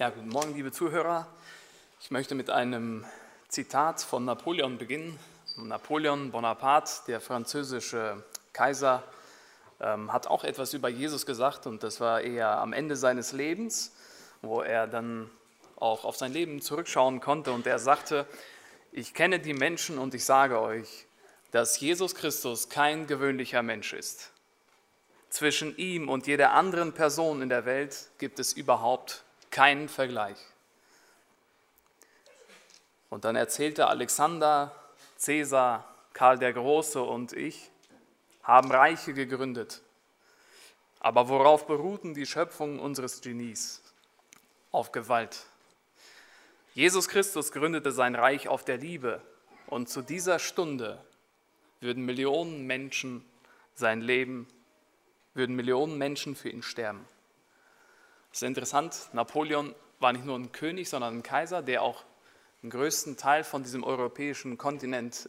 Ja, guten Morgen, liebe Zuhörer. Ich möchte mit einem Zitat von Napoleon beginnen. Napoleon Bonaparte, der französische Kaiser, hat auch etwas über Jesus gesagt, und das war eher am Ende seines Lebens, wo er dann auch auf sein Leben zurückschauen konnte, und er sagte: Ich kenne die Menschen und ich sage euch, dass Jesus Christus kein gewöhnlicher Mensch ist. Zwischen ihm und jeder anderen Person in der Welt gibt es überhaupt keinen Vergleich. Und dann erzählte Alexander, Cäsar, Karl der Große und ich haben Reiche gegründet. Aber worauf beruhten die Schöpfungen unseres Genies? Auf Gewalt. Jesus Christus gründete sein Reich auf der Liebe, und zu dieser Stunde würden Millionen Menschen für ihn sterben. Das ist interessant, Napoleon war nicht nur ein König, sondern ein Kaiser, der auch den größten Teil von diesem europäischen Kontinent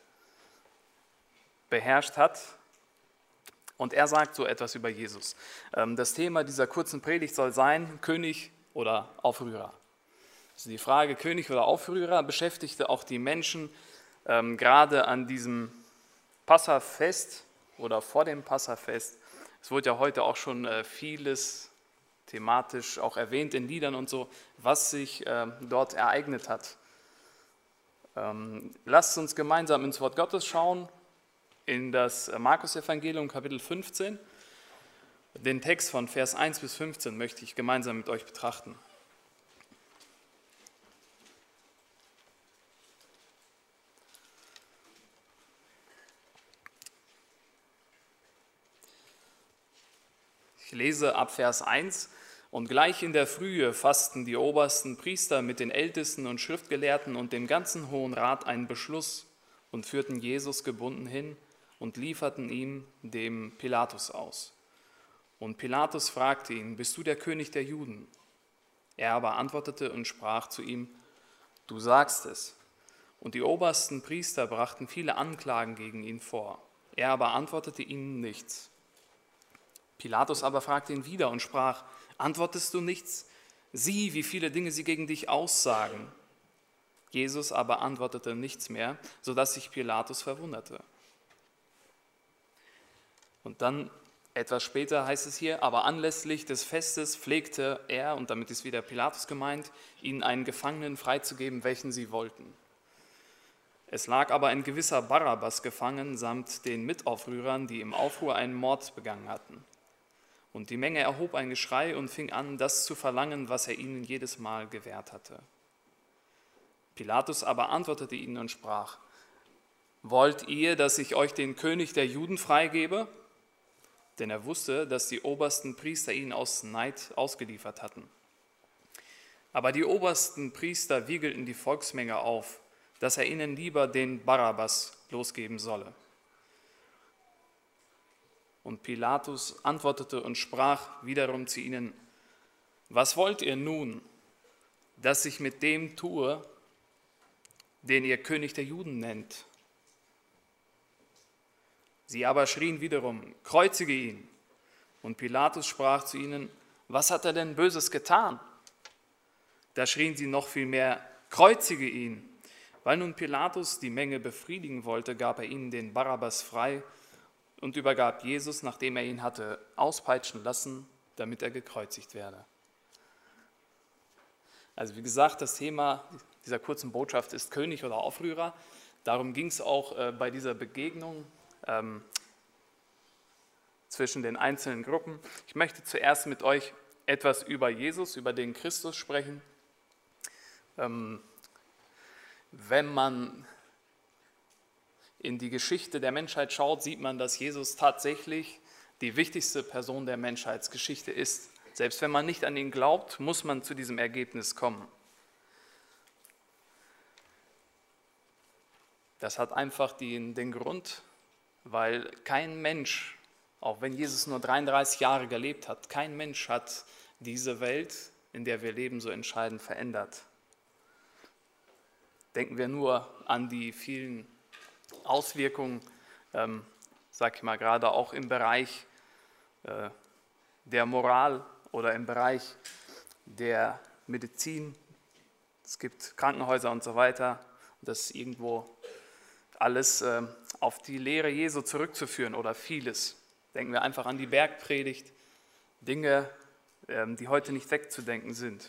beherrscht hat. Und er sagt so etwas über Jesus. Das Thema dieser kurzen Predigt soll sein: König oder Aufrührer. Also die Frage König oder Aufrührer beschäftigte auch die Menschen gerade an diesem Passafest oder vor dem Passafest. Es wurde ja heute auch schon vieles thematisch auch erwähnt in Liedern und so, was sich dort ereignet hat. Lasst uns gemeinsam ins Wort Gottes schauen, in das Markus-Evangelium, Kapitel 15. Den Text von Vers 1 bis 15 möchte ich gemeinsam mit euch betrachten. Ich lese ab Vers 1. Und gleich in der Frühe fassten die obersten Priester mit den Ältesten und Schriftgelehrten und dem ganzen Hohen Rat einen Beschluss und führten Jesus gebunden hin und lieferten ihn dem Pilatus aus. Und Pilatus fragte ihn: Bist du der König der Juden? Er aber antwortete und sprach zu ihm: Du sagst es. Und die obersten Priester brachten viele Anklagen gegen ihn vor. Er aber antwortete ihnen nichts. Pilatus aber fragte ihn wieder und sprach: Antwortest du nichts? Sieh, wie viele Dinge sie gegen dich aussagen. Jesus aber antwortete nichts mehr, sodass sich Pilatus verwunderte. Und dann etwas später heißt es hier: Aber anlässlich des Festes pflegte er, und damit ist wieder Pilatus gemeint, ihnen einen Gefangenen freizugeben, welchen sie wollten. Es lag aber ein gewisser Barabbas gefangen, samt den Mitaufrührern, die im Aufruhr einen Mord begangen hatten. Und die Menge erhob ein Geschrei und fing an, das zu verlangen, was er ihnen jedes Mal gewährt hatte. Pilatus aber antwortete ihnen und sprach: Wollt ihr, dass ich euch den König der Juden freigebe? Denn er wusste, dass die obersten Priester ihn aus Neid ausgeliefert hatten. Aber die obersten Priester wiegelten die Volksmenge auf, dass er ihnen lieber den Barabbas losgeben solle. Und Pilatus antwortete und sprach wiederum zu ihnen: Was wollt ihr nun, dass ich mit dem tue, den ihr König der Juden nennt? Sie aber schrien wiederum: Kreuzige ihn! Und Pilatus sprach zu ihnen: Was hat er denn Böses getan? Da schrien sie noch viel mehr: Kreuzige ihn! Weil nun Pilatus die Menge befriedigen wollte, gab er ihnen den Barabbas frei und übergab Jesus, nachdem er ihn hatte auspeitschen lassen, damit er gekreuzigt werde. Also wie gesagt, das Thema dieser kurzen Botschaft ist König oder Aufrührer. Darum ging es auch bei dieser Begegnung zwischen den einzelnen Gruppen. Ich möchte zuerst mit euch etwas über Jesus, über den Christus sprechen. Wenn man in die Geschichte der Menschheit schaut, sieht man, dass Jesus tatsächlich die wichtigste Person der Menschheitsgeschichte ist. Selbst wenn man nicht an ihn glaubt, muss man zu diesem Ergebnis kommen. Das hat einfach den Grund, weil kein Mensch, auch wenn Jesus nur 33 Jahre gelebt hat, kein Mensch hat diese Welt, in der wir leben, so entscheidend verändert. Denken wir nur an die vielen Auswirkungen, sag ich mal, gerade auch im Bereich der Moral oder im Bereich der Medizin, es gibt Krankenhäuser und so weiter. Das ist irgendwo alles auf die Lehre Jesu zurückzuführen oder vieles. Denken wir einfach an die Bergpredigt, Dinge, die heute nicht wegzudenken sind.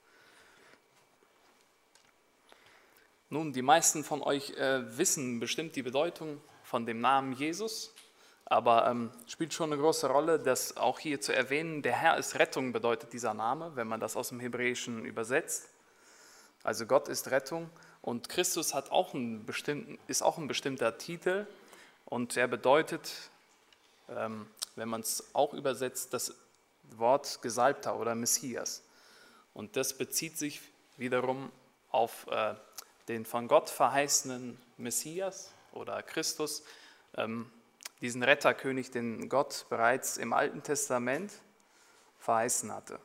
Nun, die meisten von euch wissen bestimmt die Bedeutung von dem Namen Jesus, aber spielt schon eine große Rolle, das auch hier zu erwähnen. Der Herr ist Rettung bedeutet dieser Name, wenn man das aus dem Hebräischen übersetzt. Also Gott ist Rettung und Christus ist auch ein bestimmter Titel und er bedeutet, wenn man es auch übersetzt, das Wort Gesalbter oder Messias. Und das bezieht sich wiederum auf den von Gott verheißenen Messias oder Christus, diesen Retterkönig, den Gott bereits im Alten Testament verheißen hatte.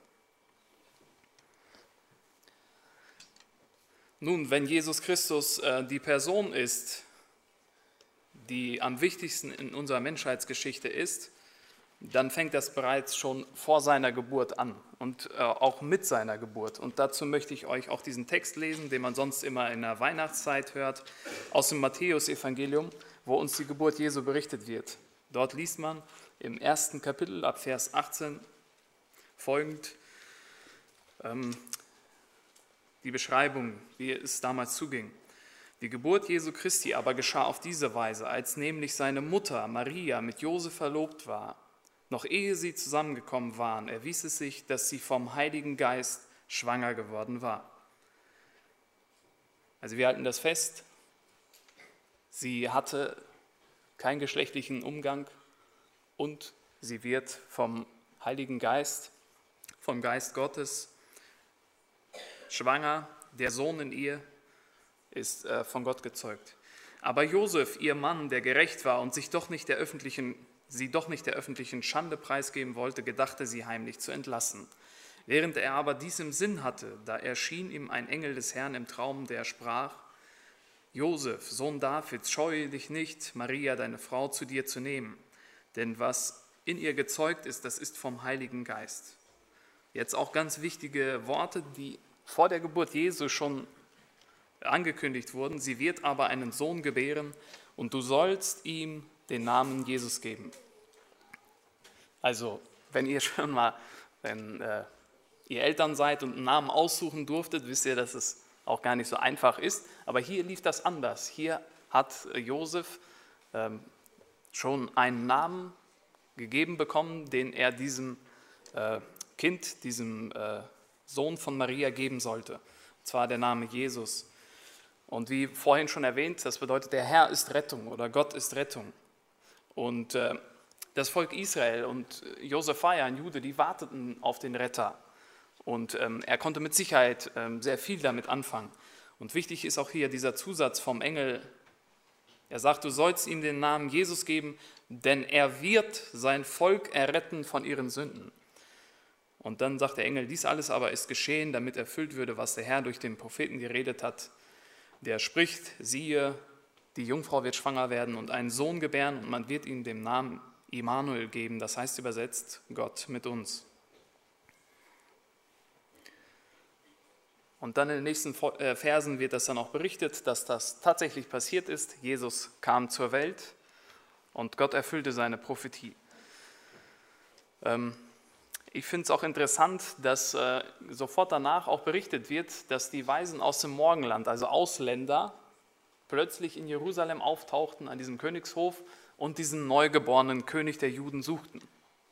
Nun, wenn Jesus Christus die Person ist, die am wichtigsten in unserer Menschheitsgeschichte ist, dann fängt das bereits schon vor seiner Geburt an und auch mit seiner Geburt. Und dazu möchte ich euch auch diesen Text lesen, den man sonst immer in der Weihnachtszeit hört, aus dem Matthäusevangelium, wo uns die Geburt Jesu berichtet wird. Dort liest man im 1. Kapitel ab Vers 18 folgend die Beschreibung, wie es damals zuging. Die Geburt Jesu Christi aber geschah auf diese Weise, als nämlich seine Mutter Maria mit Josef verlobt war. Noch ehe sie zusammengekommen waren, erwies es sich, dass sie vom Heiligen Geist schwanger geworden war. Also wir halten das fest, sie hatte keinen geschlechtlichen Umgang und sie wird vom Heiligen Geist, vom Geist Gottes schwanger, der Sohn in ihr ist von Gott gezeugt. Aber Josef, ihr Mann, der gerecht war und sie doch nicht der öffentlichen Schande preisgeben wollte, gedachte sie heimlich zu entlassen. Während er aber dies im Sinn hatte, da erschien ihm ein Engel des Herrn im Traum, der sprach: Josef, Sohn Davids, scheue dich nicht, Maria, deine Frau, zu dir zu nehmen, denn was in ihr gezeugt ist, das ist vom Heiligen Geist. Jetzt auch ganz wichtige Worte, die vor der Geburt Jesu schon angekündigt wurden. Sie wird aber einen Sohn gebären und du sollst ihm den Namen Jesus geben. Also, wenn ihr Eltern seid und einen Namen aussuchen durftet, wisst ihr, dass es auch gar nicht so einfach ist. Aber hier lief das anders. Hier hat Josef schon einen Namen gegeben bekommen, den er diesem Kind, diesem Sohn von Maria geben sollte. Und zwar der Name Jesus. Und wie vorhin schon erwähnt, das bedeutet, der Herr ist Rettung oder Gott ist Rettung. Und das Volk Israel und Josef war ja ein Jude, die warteten auf den Retter. Und er konnte mit Sicherheit sehr viel damit anfangen. Und wichtig ist auch hier dieser Zusatz vom Engel. Er sagt, du sollst ihm den Namen Jesus geben, denn er wird sein Volk erretten von ihren Sünden. Und dann sagt der Engel, dies alles aber ist geschehen, damit erfüllt würde, was der Herr durch den Propheten geredet hat. Der spricht, siehe, die Jungfrau wird schwanger werden und einen Sohn gebären und man wird ihm den Namen Immanuel geben, das heißt übersetzt Gott mit uns. Und dann in den nächsten Versen wird das dann auch berichtet, dass das tatsächlich passiert ist. Jesus kam zur Welt und Gott erfüllte seine Prophetie. Ich finde es auch interessant, dass sofort danach auch berichtet wird, dass die Weisen aus dem Morgenland, also Ausländer, plötzlich in Jerusalem auftauchten an diesem Königshof und diesen neugeborenen König der Juden suchten.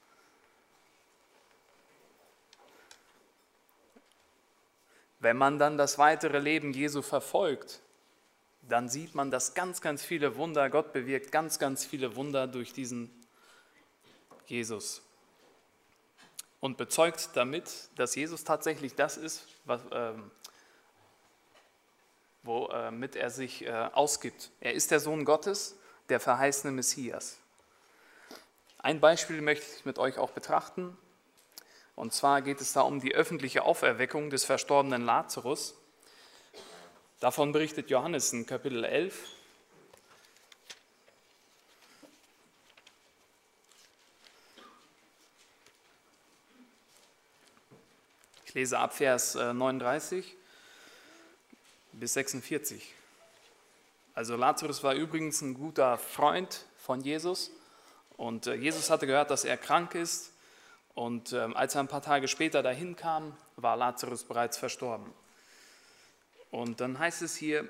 Wenn man dann das weitere Leben Jesu verfolgt, dann sieht man, dass ganz, ganz viele Wunder, Gott bewirkt ganz, ganz viele Wunder durch diesen Jesus. Und bezeugt damit, dass Jesus tatsächlich das ist, womit er sich ausgibt. Er ist der Sohn Gottes, der verheißene Messias. Ein Beispiel möchte ich mit euch auch betrachten. Und zwar geht es da um die öffentliche Auferweckung des verstorbenen Lazarus. Davon berichtet Johannes in Kapitel 11. Ich lese ab Vers 39 bis 46. Also Lazarus war übrigens ein guter Freund von Jesus und Jesus hatte gehört, dass er krank ist und als er ein paar Tage später dahin kam, war Lazarus bereits verstorben. Und dann heißt es hier,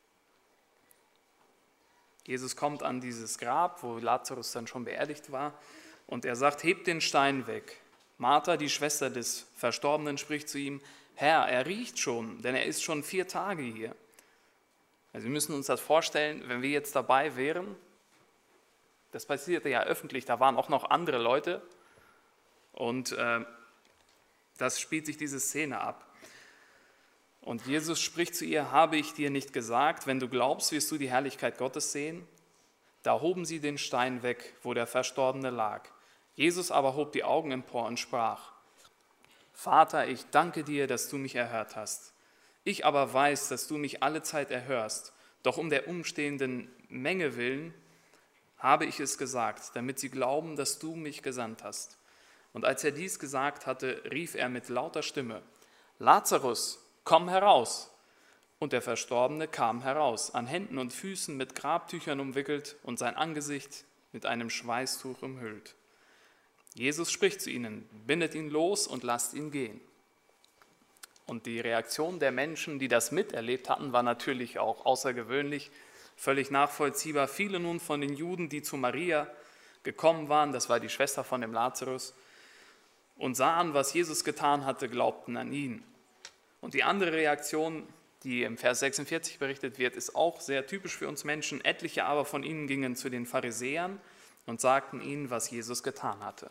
Jesus kommt an dieses Grab, wo Lazarus dann schon beerdigt war und er sagt, hebt den Stein weg. Martha, die Schwester des Verstorbenen, spricht zu ihm, Herr, er riecht schon, denn er ist schon 4 Tage hier. Also wir müssen uns das vorstellen, wenn wir jetzt dabei wären, das passierte ja öffentlich, da waren auch noch andere Leute und das spielt sich diese Szene ab. Und Jesus spricht zu ihr, habe ich dir nicht gesagt, wenn du glaubst, wirst du die Herrlichkeit Gottes sehen? Da hoben sie den Stein weg, wo der Verstorbene lag. Jesus aber hob die Augen empor und sprach, Vater, ich danke dir, dass du mich erhört hast. Ich aber weiß, dass du mich alle Zeit erhörst, doch um der umstehenden Menge willen habe ich es gesagt, damit sie glauben, dass du mich gesandt hast. Und als er dies gesagt hatte, rief er mit lauter Stimme, Lazarus, komm heraus! Und der Verstorbene kam heraus, an Händen und Füßen mit Grabtüchern umwickelt und sein Angesicht mit einem Schweißtuch umhüllt. Jesus spricht zu ihnen, bindet ihn los und lasst ihn gehen. Und die Reaktion der Menschen, die das miterlebt hatten, war natürlich auch außergewöhnlich, völlig nachvollziehbar. Viele nun von den Juden, die zu Maria gekommen waren, das war die Schwester von dem Lazarus, und sahen, was Jesus getan hatte, glaubten an ihn. Und die andere Reaktion, die im Vers 46 berichtet wird, ist auch sehr typisch für uns Menschen. Etliche aber von ihnen gingen zu den Pharisäern und sagten ihnen, was Jesus getan hatte.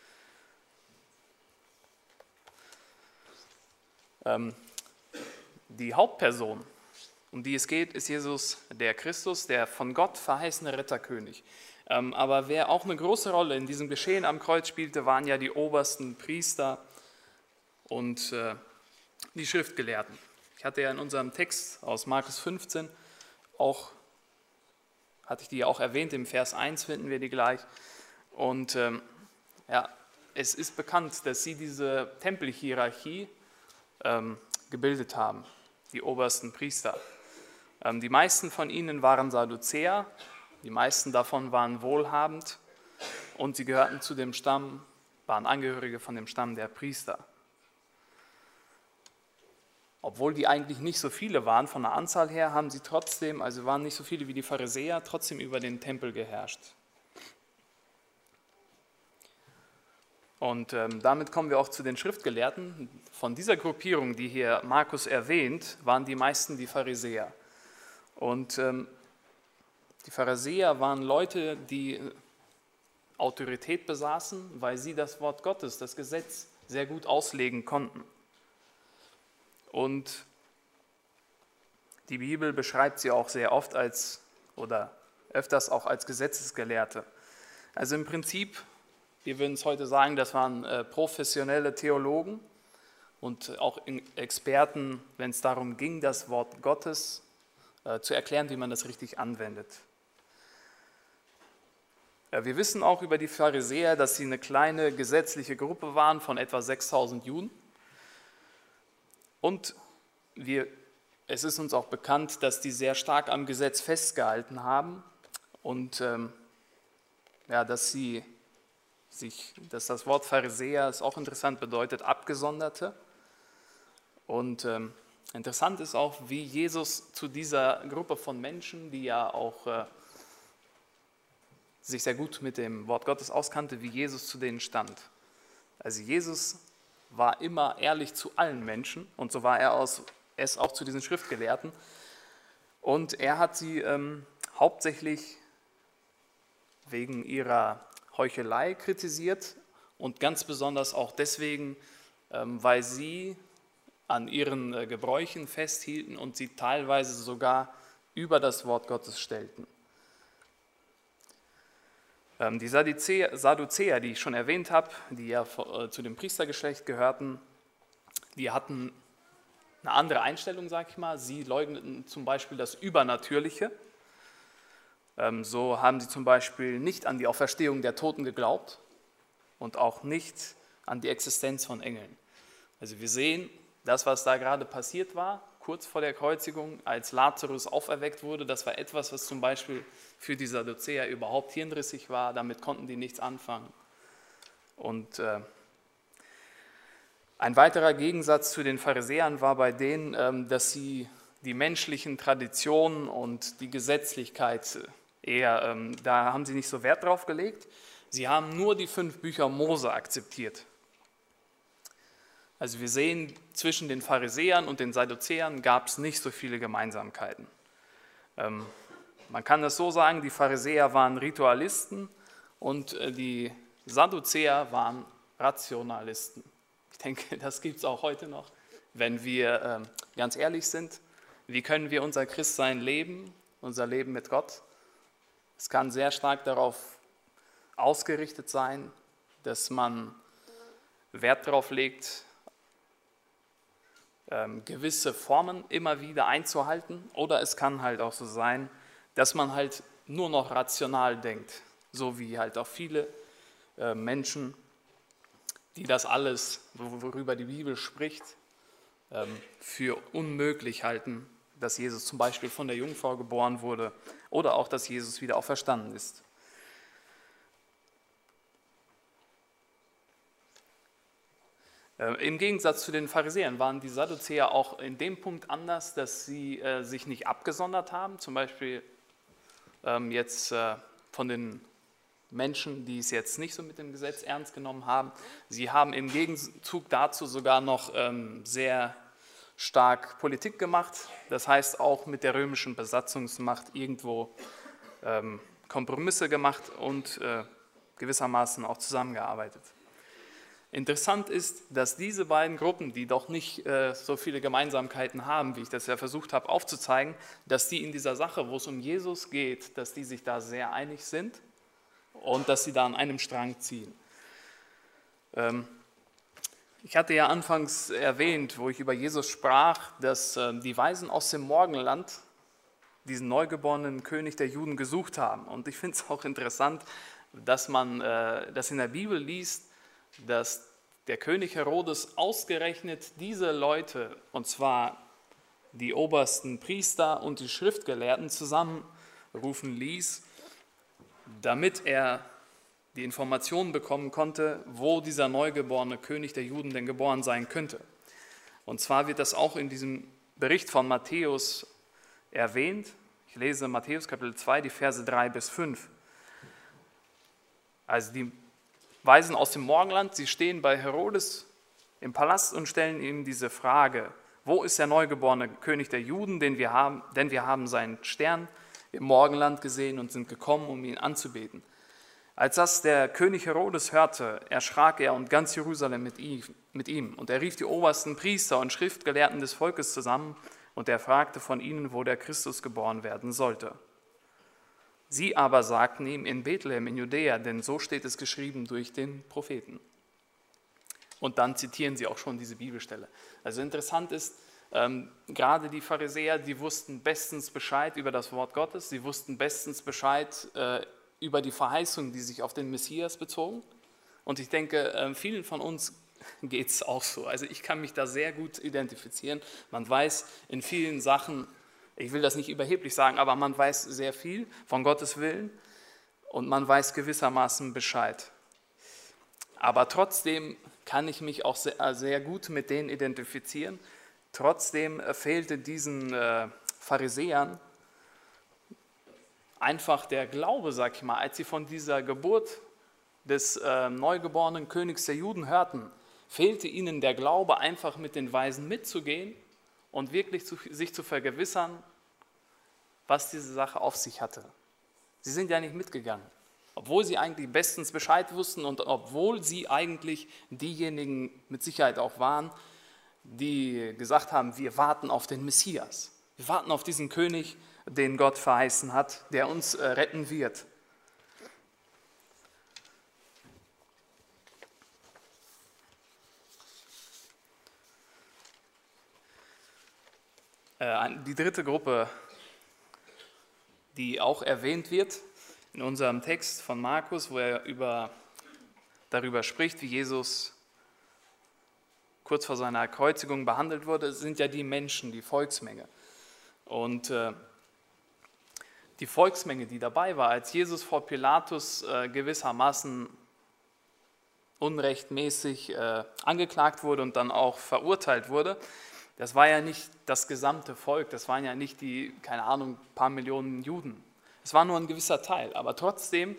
Die Hauptperson, um die es geht, ist Jesus, der Christus, der von Gott verheißene Retterkönig. Aber wer auch eine große Rolle in diesem Geschehen am Kreuz spielte, waren ja die obersten Priester und die Schriftgelehrten. Ich hatte ja in unserem Text aus Markus 15 hatte ich die ja auch erwähnt, im Vers 1 finden wir die gleich. Und es ist bekannt, dass sie diese Tempelhierarchie gebildet haben, die obersten Priester. Die meisten von ihnen waren Sadduzäer, die meisten davon waren wohlhabend und sie gehörten zu dem Stamm, waren Angehörige von dem Stamm der Priester. Obwohl die eigentlich nicht so viele waren, von der Anzahl her, haben sie trotzdem, also waren nicht so viele wie die Pharisäer, trotzdem über den Tempel geherrscht. Und damit kommen wir auch zu den Schriftgelehrten. Von dieser Gruppierung, die hier Markus erwähnt, waren die meisten die Pharisäer. Und die Pharisäer waren Leute, die Autorität besaßen, weil sie das Wort Gottes, das Gesetz, sehr gut auslegen konnten. Und die Bibel beschreibt sie auch sehr oft oder öfters auch als Gesetzesgelehrte. Also im Prinzip, wir würden es heute sagen, das waren professionelle Theologen und auch Experten, wenn es darum ging, das Wort Gottes zu erklären, wie man das richtig anwendet. Wir wissen auch über die Pharisäer, dass sie eine kleine gesetzliche Gruppe waren von etwa 6000 Juden. Und es ist uns auch bekannt, dass die sehr stark am Gesetz festgehalten haben und dass das Wort Pharisäer, ist auch interessant, bedeutet Abgesonderte. Und interessant ist auch, wie Jesus zu dieser Gruppe von Menschen, die ja auch sich sehr gut mit dem Wort Gottes auskannte, wie Jesus zu denen stand. Also Jesus war immer ehrlich zu allen Menschen und so war es auch zu diesen Schriftgelehrten. Und er hat sie hauptsächlich wegen ihrer Heuchelei kritisiert und ganz besonders auch deswegen, weil sie an ihren Gebräuchen festhielten und sie teilweise sogar über das Wort Gottes stellten. Die Sadduzäer, die ich schon erwähnt habe, die ja zu dem Priestergeschlecht gehörten, die hatten eine andere Einstellung, sage ich mal. Sie leugneten zum Beispiel das Übernatürliche. So haben sie zum Beispiel nicht an die Auferstehung der Toten geglaubt und auch nicht an die Existenz von Engeln. Also wir sehen, das, was da gerade passiert war, kurz vor der Kreuzigung, als Lazarus auferweckt wurde, das war etwas, was zum Beispiel für die Sadduzäer überhaupt hirnrissig war, damit konnten die nichts anfangen. Und ein weiterer Gegensatz zu den Pharisäern war bei denen, dass sie die menschlichen Traditionen und die Gesetzlichkeit eher, da haben sie nicht so Wert drauf gelegt. Sie haben nur die 5 Bücher Mose akzeptiert. Also wir sehen, zwischen den Pharisäern und den Sadduzäern gab es nicht so viele Gemeinsamkeiten. Man kann das so sagen, die Pharisäer waren Ritualisten und die Sadduzäer waren Rationalisten. Ich denke, das gibt es auch heute noch, wenn wir ganz ehrlich sind. Wie können wir unser Christsein leben, unser Leben mit Gott? Es kann sehr stark darauf ausgerichtet sein, dass man Wert darauf legt, gewisse Formen immer wieder einzuhalten. Oder es kann halt auch so sein, dass man halt nur noch rational denkt, so wie halt auch viele Menschen, die das alles, worüber die Bibel spricht, für unmöglich halten, dass Jesus zum Beispiel von der Jungfrau geboren wurde oder auch, dass Jesus wieder auferstanden ist. Im Gegensatz zu den Pharisäern waren die Sadduzäer auch in dem Punkt anders, dass sie sich nicht abgesondert haben, zum Beispiel jetzt von den Menschen, die es jetzt nicht so mit dem Gesetz ernst genommen haben. Sie haben im Gegenzug dazu sogar noch sehr stark Politik gemacht, das heißt auch mit der römischen Besatzungsmacht irgendwo Kompromisse gemacht und gewissermaßen auch zusammengearbeitet. Interessant ist, dass diese beiden Gruppen, die doch nicht so viele Gemeinsamkeiten haben, wie ich das ja versucht habe aufzuzeigen, dass die in dieser Sache, wo es um Jesus geht, dass die sich da sehr einig sind und dass sie da an einem Strang ziehen. Ich hatte ja anfangs erwähnt, wo ich über Jesus sprach, dass die Weisen aus dem Morgenland diesen neugeborenen König der Juden gesucht haben. Und ich finde es auch interessant, dass man das in der Bibel liest, dass der König Herodes ausgerechnet diese Leute, und zwar die obersten Priester und die Schriftgelehrten, zusammenrufen ließ, damit er die Informationen bekommen konnte, wo dieser neugeborene König der Juden denn geboren sein könnte. Und zwar wird das auch in diesem Bericht von Matthäus erwähnt. Ich lese Matthäus Kapitel 2, die Verse 3 bis 5. Also die Weisen aus dem Morgenland, sie stehen bei Herodes im Palast und stellen ihm diese Frage: Wo ist der neugeborene König der Juden, den wir haben? Denn wir haben seinen Stern im Morgenland gesehen und sind gekommen, um ihn anzubeten. Als das der König Herodes hörte, erschrak er und ganz Jerusalem mit ihm. Und er rief die obersten Priester und Schriftgelehrten des Volkes zusammen und er fragte von ihnen, wo der Christus geboren werden sollte. Sie aber sagten ihm: in Bethlehem in Judäa, denn so steht es geschrieben durch den Propheten. Und dann zitieren sie auch schon diese Bibelstelle. Also interessant ist, gerade die Pharisäer, die wussten bestens Bescheid über das Wort Gottes, sie wussten bestens Bescheid über die Verheißungen, die sich auf den Messias bezogen. Und ich denke, vielen von uns geht es auch so. Also ich kann mich da sehr gut identifizieren. Man weiß in vielen Sachen, ich will das nicht überheblich sagen, aber man weiß sehr viel von Gottes Willen und man weiß gewissermaßen Bescheid. Aber trotzdem kann ich mich auch sehr, sehr gut mit denen identifizieren. Trotzdem fehlte diesen Pharisäern einfach der Glaube, sag ich mal, als sie von dieser Geburt des neugeborenen Königs der Juden hörten, fehlte ihnen der Glaube, einfach mit den Weisen mitzugehen und wirklich sich zu vergewissern, was diese Sache auf sich hatte. Sie sind ja nicht mitgegangen, obwohl sie eigentlich bestens Bescheid wussten und obwohl sie eigentlich diejenigen mit Sicherheit auch waren, die gesagt haben, wir warten auf den Messias. Wir warten auf diesen König, den Gott verheißen hat, der uns retten wird. Die dritte Gruppe, die auch erwähnt wird in unserem Text von Markus, wo er darüber spricht, wie Jesus kurz vor seiner Kreuzigung behandelt wurde, sind ja die Menschen, die Volksmenge. Und die Volksmenge, die dabei war, als Jesus vor Pilatus gewissermaßen unrechtmäßig angeklagt wurde und dann auch verurteilt wurde, das war ja nicht das gesamte Volk, das waren ja nicht die, keine Ahnung, paar Millionen Juden. Es war nur ein gewisser Teil, aber trotzdem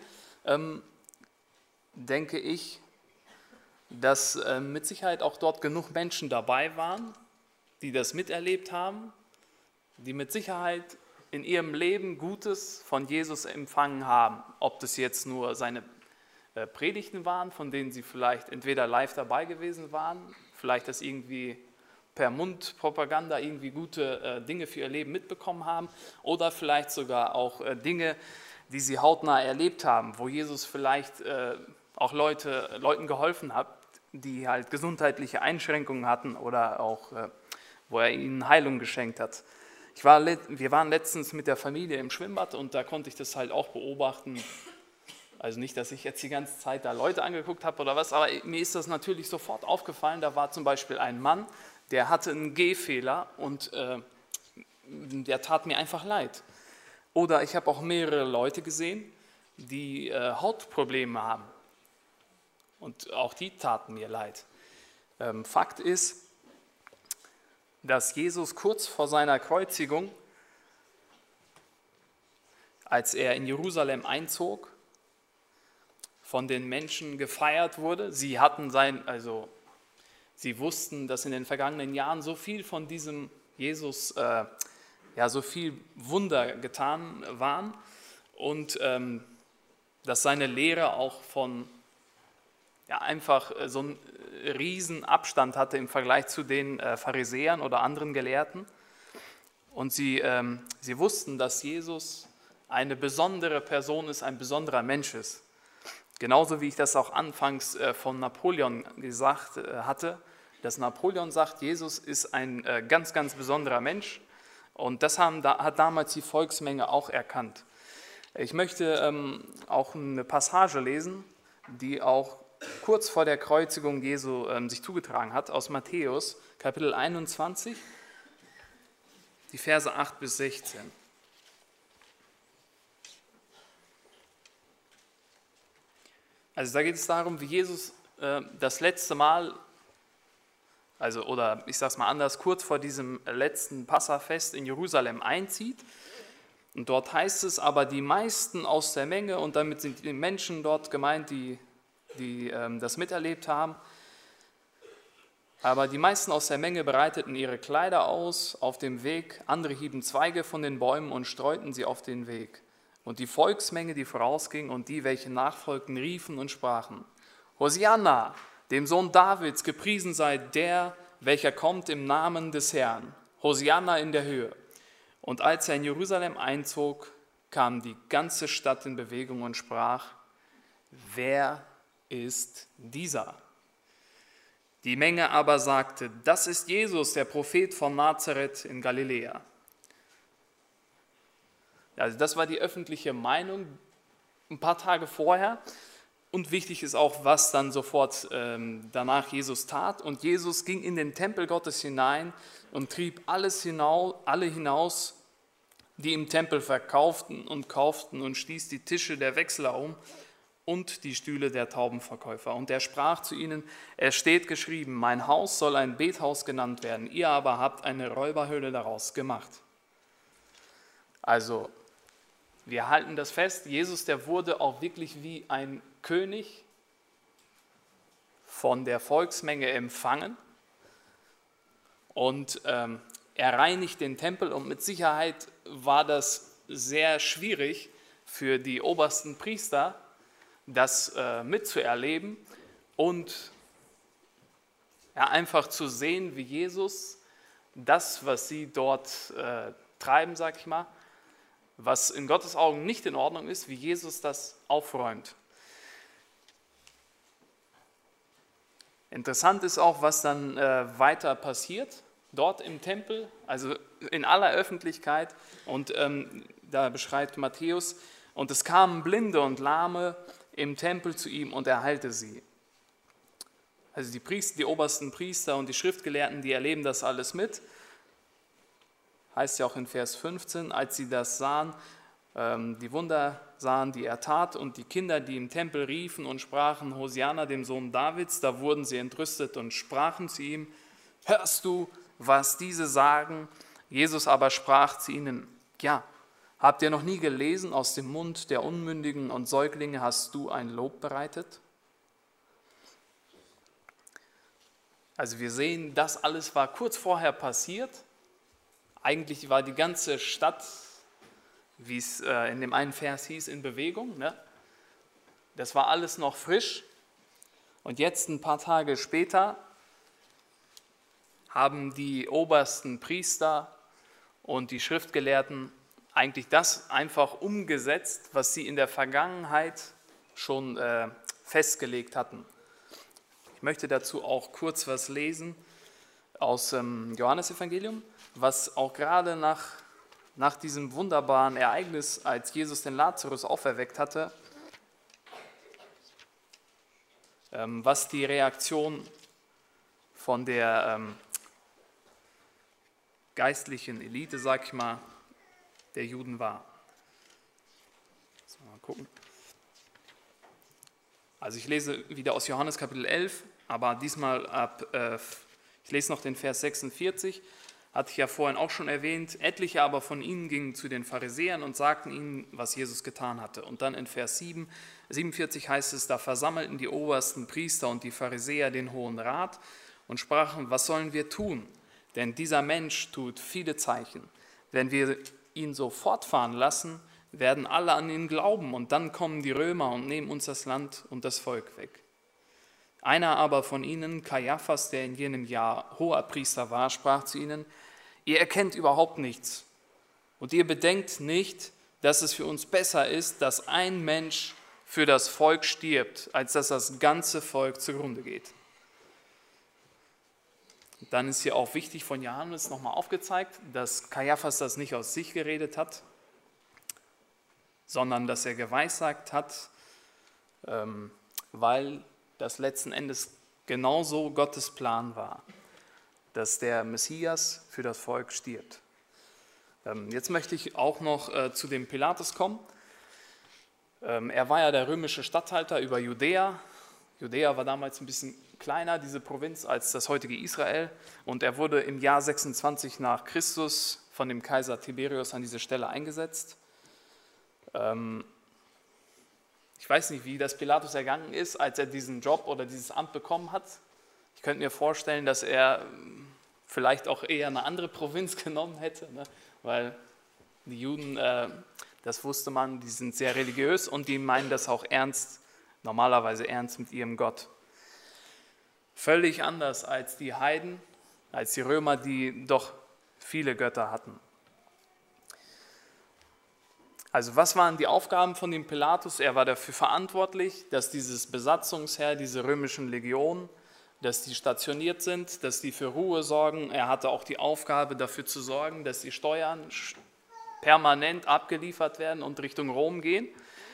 denke ich, dass mit Sicherheit auch dort genug Menschen dabei waren, die das miterlebt haben, die mit Sicherheit in ihrem Leben Gutes von Jesus empfangen haben. Ob das jetzt nur seine Predigten waren, von denen sie vielleicht entweder live dabei gewesen waren, vielleicht das irgendwie per Mundpropaganda irgendwie gute Dinge für ihr Leben mitbekommen haben oder vielleicht sogar auch Dinge, die sie hautnah erlebt haben, wo Jesus vielleicht auch Leuten geholfen hat, die halt gesundheitliche Einschränkungen hatten oder auch, wo er ihnen Heilung geschenkt hat. Wir waren letztens mit der Familie im Schwimmbad und da konnte ich das halt auch beobachten. Also nicht, dass ich jetzt die ganze Zeit da Leute angeguckt habe oder was, aber mir ist das natürlich sofort aufgefallen. Da war zum Beispiel ein Mann, der hatte einen Gehfehler und der tat mir einfach leid. Oder ich habe auch mehrere Leute gesehen, die Hautprobleme haben. Und auch die taten mir leid. Fakt ist, dass Jesus kurz vor seiner Kreuzigung, als er in Jerusalem einzog, von den Menschen gefeiert wurde. Sie wussten, dass in den vergangenen Jahren so viel von diesem Jesus, so viel Wunder getan waren und dass seine Lehre auch von einfach so einen riesen Abstand hatte im Vergleich zu den Pharisäern oder anderen Gelehrten. Und sie wussten, dass Jesus eine besondere Person ist, ein besonderer Mensch ist. Genauso wie ich das auch anfangs von Napoleon gesagt hatte, dass Napoleon sagt, Jesus ist ein ganz, ganz besonderer Mensch. Und das hat damals die Volksmenge auch erkannt. Ich möchte auch eine Passage lesen, die auch kurz vor der Kreuzigung Jesu sich zugetragen hat, aus Matthäus, Kapitel 21, die Verse 8 bis 16. Also da geht es darum, wie Jesus das letzte Mal, oder ich sage es mal anders, kurz vor diesem letzten Passafest in Jerusalem einzieht. Und dort heißt es, aber die meisten aus der Menge, und damit sind die Menschen dort gemeint, die das miterlebt haben, aber die meisten aus der Menge breiteten ihre Kleider aus auf dem Weg, andere hieben Zweige von den Bäumen und streuten sie auf den Weg. Und die Volksmenge, die vorausging und die, welche nachfolgten, riefen und sprachen: Hosianna, dem Sohn Davids, gepriesen sei der, welcher kommt im Namen des Herrn. Hosianna in der Höhe. Und als er in Jerusalem einzog, kam die ganze Stadt in Bewegung und sprach: Wer ist dieser? Die Menge aber sagte: Das ist Jesus, der Prophet von Nazareth in Galiläa. Also das war die öffentliche Meinung ein paar Tage vorher. Und wichtig ist auch, was dann sofort danach Jesus tat. Und Jesus ging in den Tempel Gottes hinein und trieb alle hinaus, die im Tempel verkauften und kauften, und stieß die Tische der Wechsler um und die Stühle der Taubenverkäufer. Und er sprach zu ihnen: Es steht geschrieben, mein Haus soll ein Bethaus genannt werden, ihr aber habt eine Räuberhöhle daraus gemacht. Also, wir halten das fest, Jesus, der wurde auch wirklich wie ein König von der Volksmenge empfangen. Und er reinigt den Tempel, und mit Sicherheit war das sehr schwierig für die obersten Priester, das mitzuerleben und einfach zu sehen, wie Jesus das, was sie dort treiben, sag ich mal, was in Gottes Augen nicht in Ordnung ist, wie Jesus das aufräumt. Interessant ist auch, was dann weiter passiert, dort im Tempel, also in aller Öffentlichkeit. Und da beschreibt Matthäus: Und es kamen Blinde und Lahme im Tempel zu ihm, und er heilte sie. Also die obersten Priester und die Schriftgelehrten, die erleben das alles mit. Heißt ja auch in Vers 15, als sie das sahen, die Wunder sahen, die er tat, und die Kinder, die im Tempel riefen und sprachen, Hosianna, dem Sohn Davids, da wurden sie entrüstet und sprachen zu ihm, hörst du, was diese sagen? Jesus aber sprach zu ihnen, ja, habt ihr noch nie gelesen, aus dem Mund der Unmündigen und Säuglinge hast du ein Lob bereitet? Also wir sehen, das alles war kurz vorher passiert. Eigentlich war die ganze Stadt, wie es in dem einen Vers hieß, in Bewegung. Ne? Das war alles noch frisch. Und jetzt, ein paar Tage später, haben die obersten Priester und die Schriftgelehrten eigentlich das einfach umgesetzt, was sie in der Vergangenheit schon festgelegt hatten. Ich möchte dazu auch kurz was lesen aus dem Johannesevangelium, was auch gerade nach diesem wunderbaren Ereignis, als Jesus den Lazarus auferweckt hatte, was die Reaktion von der geistlichen Elite, sag ich mal, der Juden war. Mal gucken. Also ich lese wieder aus Johannes Kapitel 11, aber diesmal ich lese noch den Vers 46, hatte ich ja vorhin auch schon erwähnt, etliche aber von ihnen gingen zu den Pharisäern und sagten ihnen, was Jesus getan hatte. Und dann in Vers 47 heißt es, da versammelten die obersten Priester und die Pharisäer den Hohen Rat und sprachen, was sollen wir tun? Denn dieser Mensch tut viele Zeichen. Wenn wir ihn so fortfahren lassen, werden alle an ihn glauben und dann kommen die Römer und nehmen uns das Land und das Volk weg. Einer aber von ihnen, Kaiaphas, der in jenem Jahr Hoherpriester war, sprach zu ihnen, ihr erkennt überhaupt nichts und ihr bedenkt nicht, dass es für uns besser ist, dass ein Mensch für das Volk stirbt, als dass das ganze Volk zugrunde geht. Dann ist hier auch wichtig von Johannes nochmal aufgezeigt, dass Kaiaphas das nicht aus sich geredet hat, sondern dass er geweissagt hat, weil das letzten Endes genauso Gottes Plan war, dass der Messias für das Volk stirbt. Jetzt möchte ich auch noch zu dem Pilatus kommen. Er war ja der römische Statthalter über Judäa. Judäa war damals ein bisschen kleiner, diese Provinz, als das heutige Israel. Und er wurde im Jahr 26 nach Christus von dem Kaiser Tiberius an diese Stelle eingesetzt. Ich weiß nicht, wie das Pilatus ergangen ist, als er diesen Job oder dieses Amt bekommen hat. Ich könnte mir vorstellen, dass er vielleicht auch eher eine andere Provinz genommen hätte, ne? Weil die Juden, das wusste man, die sind sehr religiös und die meinen das auch ernst, normalerweise ernst mit ihrem Gott. Völlig anders als die Heiden, als die Römer, die doch viele Götter hatten. Also was waren die Aufgaben von dem Pilatus? Er war dafür verantwortlich, dass dieses Besatzungsheer, diese römischen Legionen, dass die stationiert sind, dass die für Ruhe sorgen. Er hatte auch die Aufgabe, dafür zu sorgen, dass die Steuern permanent abgeliefert werden und Richtung Rom gehen.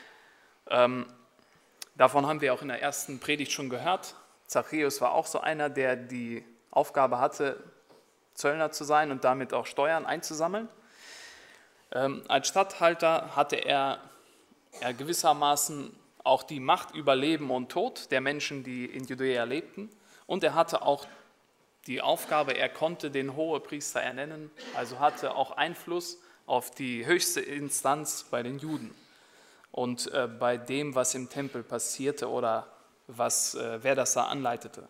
Davon haben wir auch in der ersten Predigt schon gehört. Zachäus war auch so einer, der die Aufgabe hatte, Zöllner zu sein und damit auch Steuern einzusammeln. Als Statthalter hatte er gewissermaßen auch die Macht über Leben und Tod der Menschen, die in Judäa lebten. Und er hatte auch die Aufgabe, er konnte den Hohepriester ernennen, also hatte auch Einfluss auf die höchste Instanz bei den Juden und bei dem, was im Tempel passierte oder wer das da anleitete.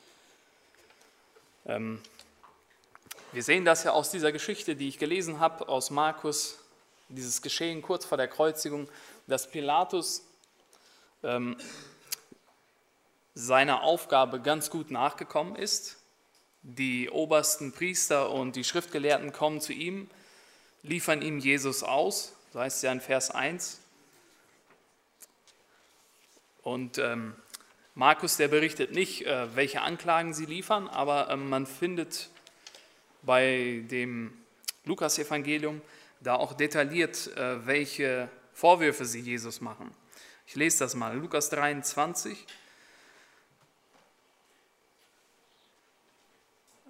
Wir sehen das ja aus dieser Geschichte, die ich gelesen habe, aus Markus, dieses Geschehen kurz vor der Kreuzigung, dass Pilatus seiner Aufgabe ganz gut nachgekommen ist. Die obersten Priester und die Schriftgelehrten kommen zu ihm, liefern ihm Jesus aus, so heißt es ja in Vers 1. Und Markus, der berichtet nicht, welche Anklagen sie liefern, aber man findet bei dem Lukas-Evangelium da auch detailliert, welche Vorwürfe sie Jesus machen. Ich lese das mal, Lukas 23.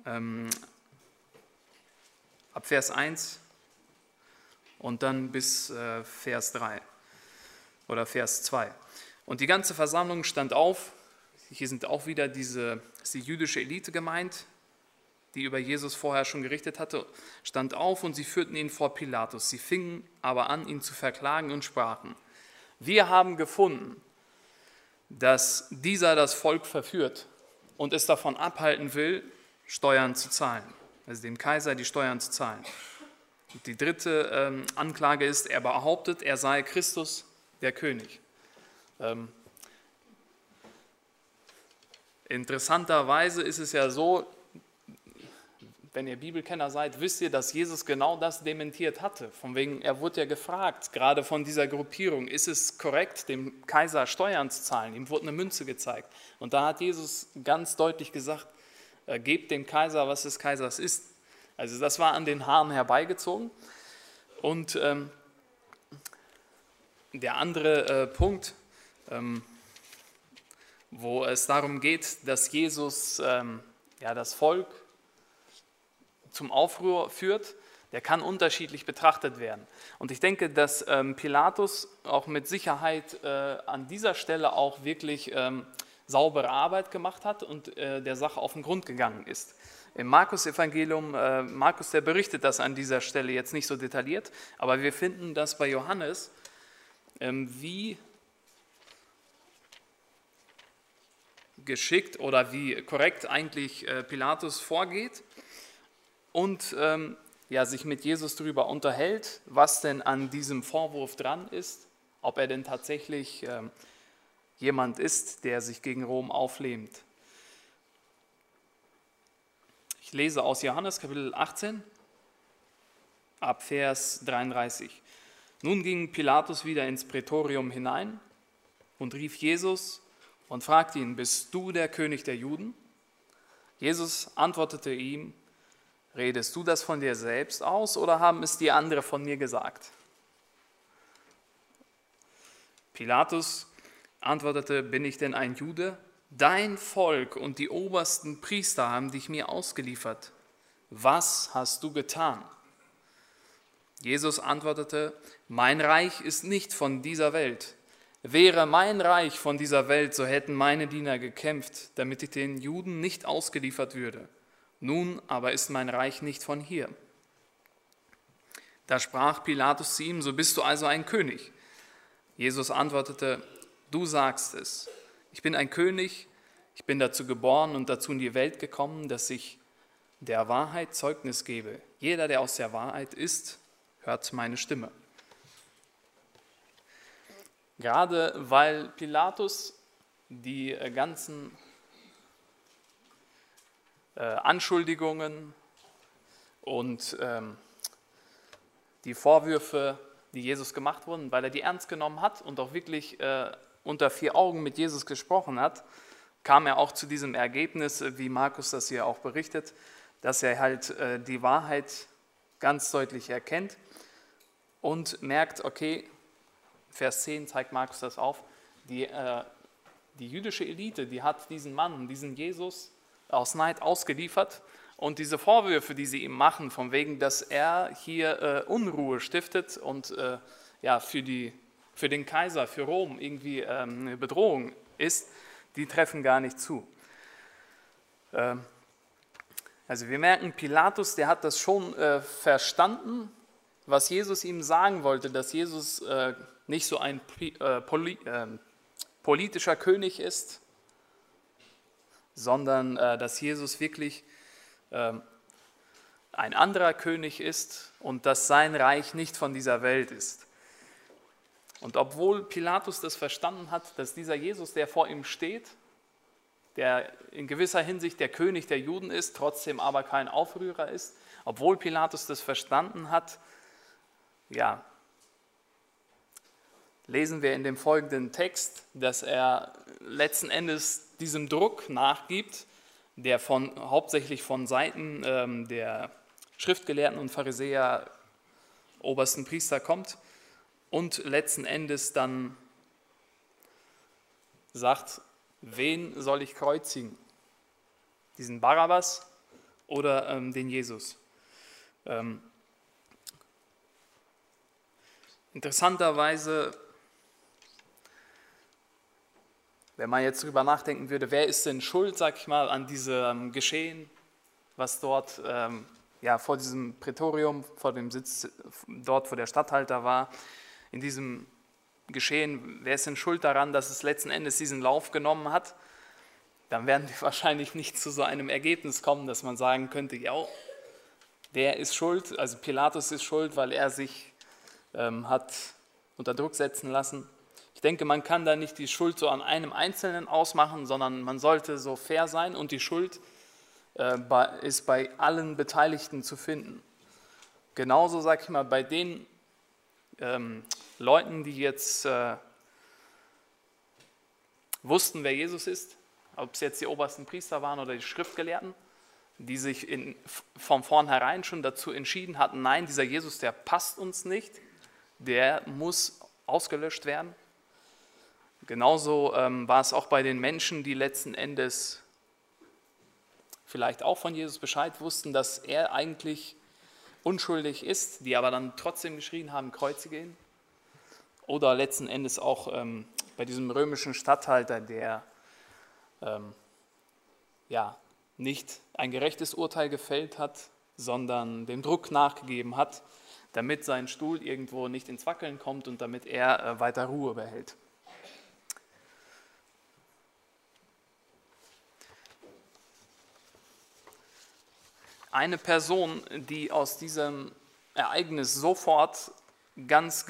ab Vers 1 und dann bis Vers 3 oder Vers 2. Und die ganze Versammlung stand auf. Hier sind auch wieder ist die jüdische Elite gemeint, die über Jesus vorher schon gerichtet hatte, stand auf und sie führten ihn vor Pilatus. Sie fingen aber an, ihn zu verklagen und sprachen: Wir haben gefunden, dass dieser das Volk verführt und es davon abhalten will, Steuern zu zahlen, also dem Kaiser die Steuern zu zahlen. Und die dritte Anklage ist, er behauptet, er sei Christus, der König. Interessanterweise ist es ja so, wenn ihr Bibelkenner seid, wisst ihr, dass Jesus genau das dementiert hatte. Von wegen, er wurde ja gefragt, gerade von dieser Gruppierung, ist es korrekt, dem Kaiser Steuern zu zahlen? Ihm wurde eine Münze gezeigt. Und da hat Jesus ganz deutlich gesagt, gebt dem Kaiser, was des Kaisers ist. Also das war an den Haaren herbeigezogen. Und der andere Punkt, wo es darum geht, dass Jesus das Volk zum Aufruhr führt, der kann unterschiedlich betrachtet werden. Und ich denke, dass Pilatus auch mit Sicherheit an dieser Stelle auch wirklich saubere Arbeit gemacht hat und der Sache auf den Grund gegangen ist. Im Markus-Evangelium, Markus, der berichtet das an dieser Stelle jetzt nicht so detailliert, aber wir finden das bei Johannes, wie geschickt oder wie korrekt eigentlich Pilatus vorgeht und sich mit Jesus darüber unterhält, was denn an diesem Vorwurf dran ist, ob er denn tatsächlich jemand ist, der sich gegen Rom auflehnt. Ich lese aus Johannes Kapitel 18 ab Vers 33. Nun ging Pilatus wieder ins Prätorium hinein und rief Jesus und fragte ihn: Bist du der König der Juden? Jesus antwortete ihm: Redest du das von dir selbst aus oder haben es dir andere von mir gesagt? Pilatus antwortete: Bin ich denn ein Jude? Dein Volk und die obersten Priester haben dich mir ausgeliefert. Was hast du getan? Jesus antwortete: Mein Reich ist nicht von dieser Welt. Wäre mein Reich von dieser Welt, so hätten meine Diener gekämpft, damit ich den Juden nicht ausgeliefert würde. Nun aber ist mein Reich nicht von hier. Da sprach Pilatus zu ihm: So bist du also ein König. Jesus antwortete: Du sagst es. Ich bin ein König, ich bin dazu geboren und dazu in die Welt gekommen, dass ich der Wahrheit Zeugnis gebe. Jeder, der aus der Wahrheit ist, hört meine Stimme. Gerade weil Pilatus die ganzen Anschuldigungen und die Vorwürfe, die Jesus gemacht wurden, weil er die ernst genommen hat und auch wirklich unter vier Augen mit Jesus gesprochen hat, kam er auch zu diesem Ergebnis, wie Markus das hier auch berichtet, dass er halt die Wahrheit ganz deutlich erkennt und merkt, okay, Vers 10 zeigt Markus das auf, die jüdische Elite, die hat diesen Mann, diesen Jesus aus Neid ausgeliefert und diese Vorwürfe, die sie ihm machen, von wegen, dass er hier Unruhe stiftet und für den Kaiser, für Rom irgendwie eine Bedrohung ist, die treffen gar nicht zu. Also wir merken, Pilatus, der hat das schon verstanden, was Jesus ihm sagen wollte, dass Jesus nicht so ein politischer König ist, sondern dass Jesus wirklich ein anderer König ist und dass sein Reich nicht von dieser Welt ist. Und obwohl Pilatus das verstanden hat, dass dieser Jesus, der vor ihm steht, der in gewisser Hinsicht der König der Juden ist, trotzdem aber kein Aufrührer ist, obwohl Pilatus das verstanden hat, lesen wir in dem folgenden Text, dass er letzten Endes diesem Druck nachgibt, der hauptsächlich von Seiten der Schriftgelehrten und Pharisäer, obersten Priester kommt und letzten Endes dann sagt: Wen soll ich kreuzigen? Diesen Barabbas oder den Jesus. Interessanterweise, wenn man jetzt drüber nachdenken würde, wer ist denn schuld, sag ich mal, an diesem Geschehen, was dort vor diesem Prätorium, vor dem Sitz dort, wo der Statthalter war, in diesem Geschehen, wer ist denn schuld daran, dass es letzten Endes diesen Lauf genommen hat? Dann werden wir wahrscheinlich nicht zu so einem Ergebnis kommen, dass man sagen könnte, ja, der ist schuld, also Pilatus ist schuld, weil er sich hat unter Druck setzen lassen. Ich denke, man kann da nicht die Schuld so an einem Einzelnen ausmachen, sondern man sollte so fair sein und die Schuld ist bei allen Beteiligten zu finden. Genauso, sag ich mal, bei den Leuten, die jetzt wussten, wer Jesus ist, ob es jetzt die obersten Priester waren oder die Schriftgelehrten, die sich von vornherein schon dazu entschieden hatten, nein, dieser Jesus, der passt uns nicht, der muss ausgelöscht werden. Genauso war es auch bei den Menschen, die letzten Endes vielleicht auch von Jesus Bescheid wussten, dass er eigentlich unschuldig ist, die aber dann trotzdem geschrien haben, kreuzige ihn. Oder letzten Endes auch bei diesem römischen Statthalter, der nicht ein gerechtes Urteil gefällt hat, sondern dem Druck nachgegeben hat, damit sein Stuhl irgendwo nicht ins Wackeln kommt und damit er weiter Ruhe behält. Eine Person, die aus diesem Ereignis sofort ganz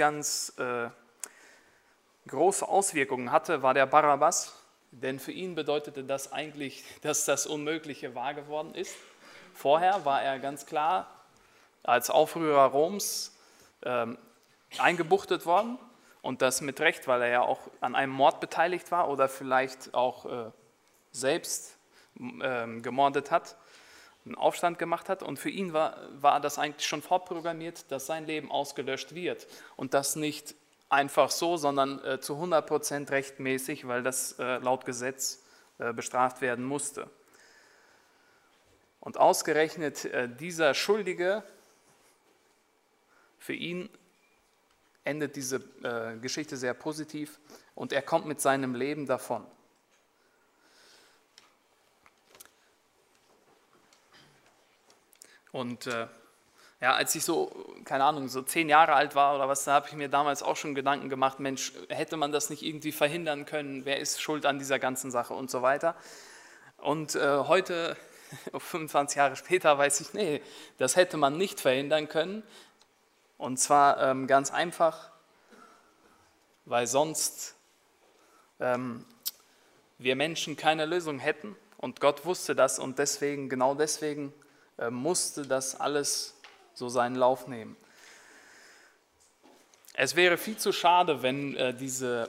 große Auswirkungen hatte, war der Barabbas, denn für ihn bedeutete das eigentlich, dass das Unmögliche wahr geworden ist. Vorher war er ganz klar als Aufrührer Roms eingebuchtet worden und das mit Recht, weil er ja auch an einem Mord beteiligt war oder vielleicht auch selbst gemordet hat, einen Aufstand gemacht hat, und für ihn war das eigentlich schon vorprogrammiert, dass sein Leben ausgelöscht wird und das nicht einfach so, sondern zu 100% rechtmäßig, weil das laut Gesetz bestraft werden musste. Und ausgerechnet dieser Schuldige, für ihn endet diese Geschichte sehr positiv und er kommt mit seinem Leben davon. Und als ich so 10 Jahre alt war oder was, da habe ich mir damals auch schon Gedanken gemacht, Mensch, hätte man das nicht irgendwie verhindern können, wer ist schuld an dieser ganzen Sache und so weiter. Und heute, 25 Jahre später, weiß ich, nee, das hätte man nicht verhindern können. Und zwar ganz einfach, weil sonst wir Menschen keine Lösung hätten und Gott wusste das und genau deswegen musste das alles so seinen Lauf nehmen. Es wäre viel zu schade, wenn diese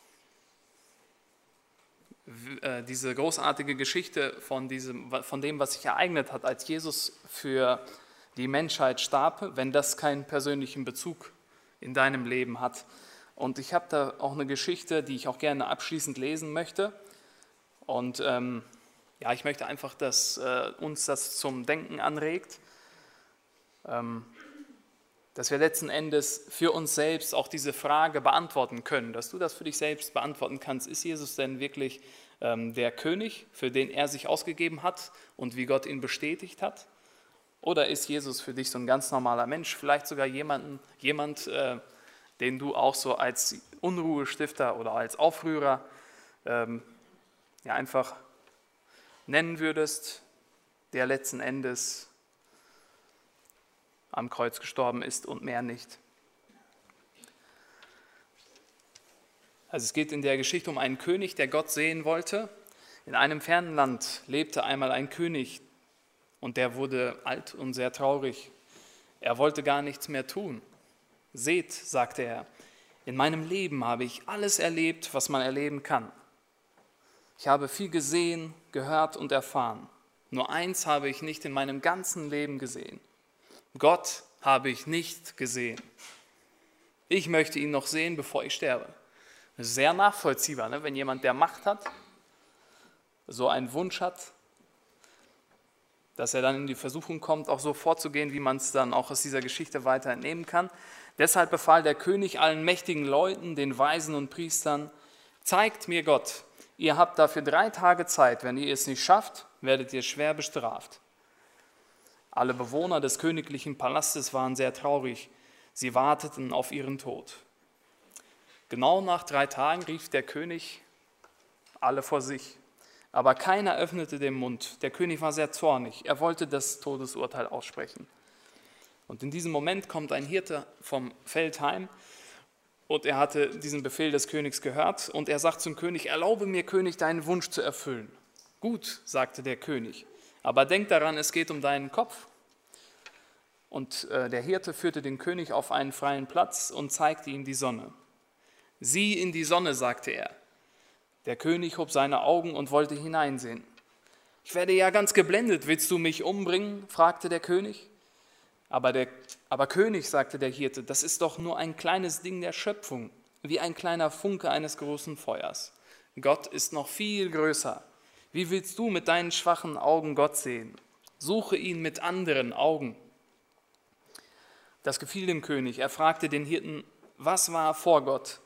großartige Geschichte von dem, was sich ereignet hat, als Jesus für die Menschheit starb, wenn das keinen persönlichen Bezug in deinem Leben hat. Und ich habe da auch eine Geschichte, die ich auch gerne abschließend lesen möchte. Und ich möchte einfach, dass uns das zum Denken anregt, dass wir letzten Endes für uns selbst auch diese Frage beantworten können, dass du das für dich selbst beantworten kannst. Ist Jesus denn wirklich der König, für den er sich ausgegeben hat und wie Gott ihn bestätigt hat? Oder ist Jesus für dich so ein ganz normaler Mensch, vielleicht sogar jemand, den du auch so als Unruhestifter oder als Aufrührer einfach nennen würdest, der letzten Endes am Kreuz gestorben ist und mehr nicht. Also es geht in der Geschichte um einen König, der Gott sehen wollte. In einem fernen Land lebte einmal ein König und der wurde alt und sehr traurig. Er wollte gar nichts mehr tun. Seht, sagte er, in meinem Leben habe ich alles erlebt, was man erleben kann. Ich habe viel gesehen, gehört und erfahren. Nur eins habe ich nicht in meinem ganzen Leben gesehen. Gott habe ich nicht gesehen. Ich möchte ihn noch sehen, bevor ich sterbe. Sehr nachvollziehbar, ne? Wenn jemand, der Macht hat, so einen Wunsch hat, dass er dann in die Versuchung kommt, auch so vorzugehen, wie man es dann auch aus dieser Geschichte weiter entnehmen kann. Deshalb befahl der König allen mächtigen Leuten, den Weisen und Priestern: Zeigt mir Gott, ihr habt dafür 3 Tage Zeit, wenn ihr es nicht schafft, werdet ihr schwer bestraft. Alle Bewohner des königlichen Palastes waren sehr traurig, sie warteten auf ihren Tod. Genau nach 3 Tagen rief der König alle vor sich. Aber keiner öffnete den Mund. Der König war sehr zornig. Er wollte das Todesurteil aussprechen. Und in diesem Moment kommt ein Hirte vom Feld heim und er hatte diesen Befehl des Königs gehört und er sagt zum König: Erlaube mir, König, deinen Wunsch zu erfüllen. Gut, sagte der König, aber denk daran, es geht um deinen Kopf. Und der Hirte führte den König auf einen freien Platz und zeigte ihm die Sonne. Sieh in die Sonne, sagte er. Der König hob seine Augen und wollte hineinsehen. Ich werde ja ganz geblendet, willst du mich umbringen? Fragte der König. Aber König, sagte der Hirte, das ist doch nur ein kleines Ding der Schöpfung, wie ein kleiner Funke eines großen Feuers. Gott ist noch viel größer. Wie willst du mit deinen schwachen Augen Gott sehen? Suche ihn mit anderen Augen. Das gefiel dem König. Er fragte den Hirten: Was war vor Gott?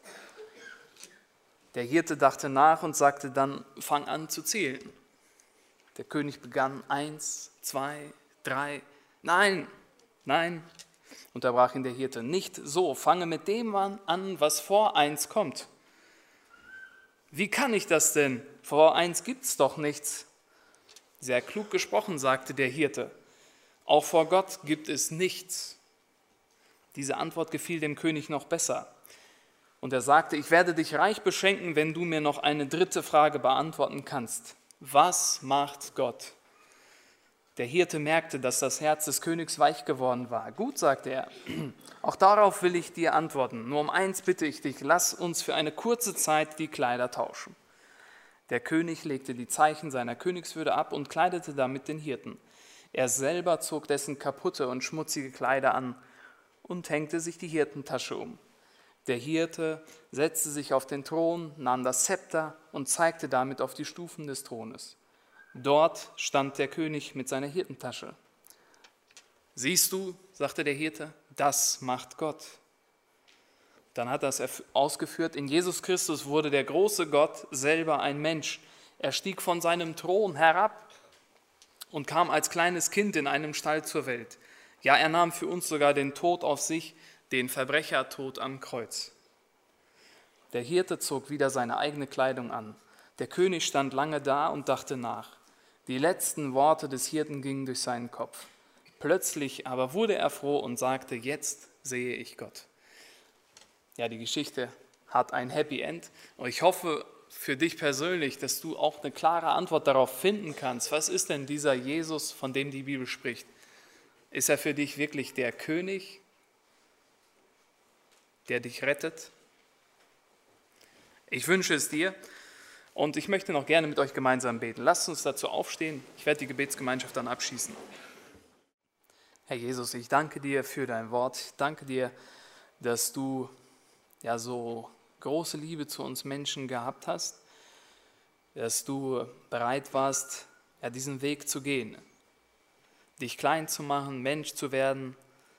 Der Hirte dachte nach und sagte dann: Fang an zu zählen. Der König begann: 1, 2, 3. Nein, unterbrach ihn der Hirte. Nicht so, fange mit dem an, was vor 1 kommt. Wie kann ich das denn? Vor 1 gibt's doch nichts. Sehr klug gesprochen, sagte der Hirte. Auch vor Gott gibt es nichts. Diese Antwort gefiel dem König noch besser. Und er sagte: Ich werde dich reich beschenken, wenn du mir noch eine 3. Frage beantworten kannst. Was macht Gott? Der Hirte merkte, dass das Herz des Königs weich geworden war. Gut, sagte er, auch darauf will ich dir antworten. Nur um 1 bitte ich dich, lass uns für eine kurze Zeit die Kleider tauschen. Der König legte die Zeichen seiner Königswürde ab und kleidete damit den Hirten. Er selber zog dessen kaputte und schmutzige Kleider an und hängte sich die Hirtentasche um. Der Hirte setzte sich auf den Thron, nahm das Zepter und zeigte damit auf die Stufen des Thrones. Dort stand der König mit seiner Hirtentasche. Siehst du, sagte der Hirte, das macht Gott. Dann hat er es ausgeführt: In Jesus Christus wurde der große Gott selber ein Mensch. Er stieg von seinem Thron herab und kam als kleines Kind in einem Stall zur Welt. Ja, er nahm für uns sogar den Tod auf sich, den Verbrechertod am Kreuz. Der Hirte zog wieder seine eigene Kleidung an. Der König stand lange da und dachte nach. Die letzten Worte des Hirten gingen durch seinen Kopf. Plötzlich aber wurde er froh und sagte: Jetzt sehe ich Gott. Ja, die Geschichte hat ein Happy End und ich hoffe für dich persönlich, dass du auch eine klare Antwort darauf finden kannst. Was ist denn dieser Jesus, von dem die Bibel spricht? Ist er für dich wirklich der König, der dich rettet? Ich wünsche es dir und ich möchte noch gerne mit euch gemeinsam beten. Lasst uns dazu aufstehen. Ich werde die Gebetsgemeinschaft dann abschließen. Herr Jesus, ich danke dir für dein Wort. Ich danke dir, dass du ja so große Liebe zu uns Menschen gehabt hast, dass du bereit warst, ja, diesen Weg zu gehen, dich klein zu machen, Mensch zu werden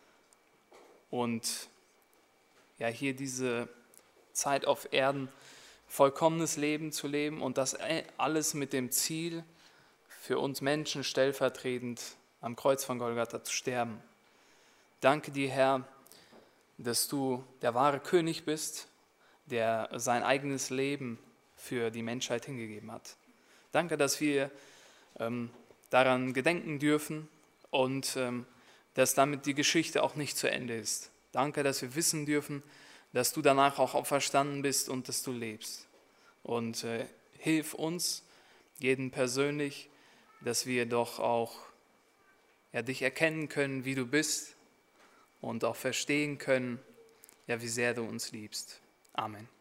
und ja, hier diese Zeit auf Erden vollkommenes Leben zu leben und das alles mit dem Ziel, für uns Menschen stellvertretend am Kreuz von Golgatha zu sterben. Danke dir, Herr, dass du der wahre König bist, der sein eigenes Leben für die Menschheit hingegeben hat. Danke, dass wir daran gedenken dürfen und dass damit die Geschichte auch nicht zu Ende ist. Danke, dass wir wissen dürfen, dass du danach auch auferstanden bist und dass du lebst. Und hilf uns, jeden persönlich, dass wir doch auch dich erkennen können, wie du bist und auch verstehen können, wie sehr du uns liebst. Amen.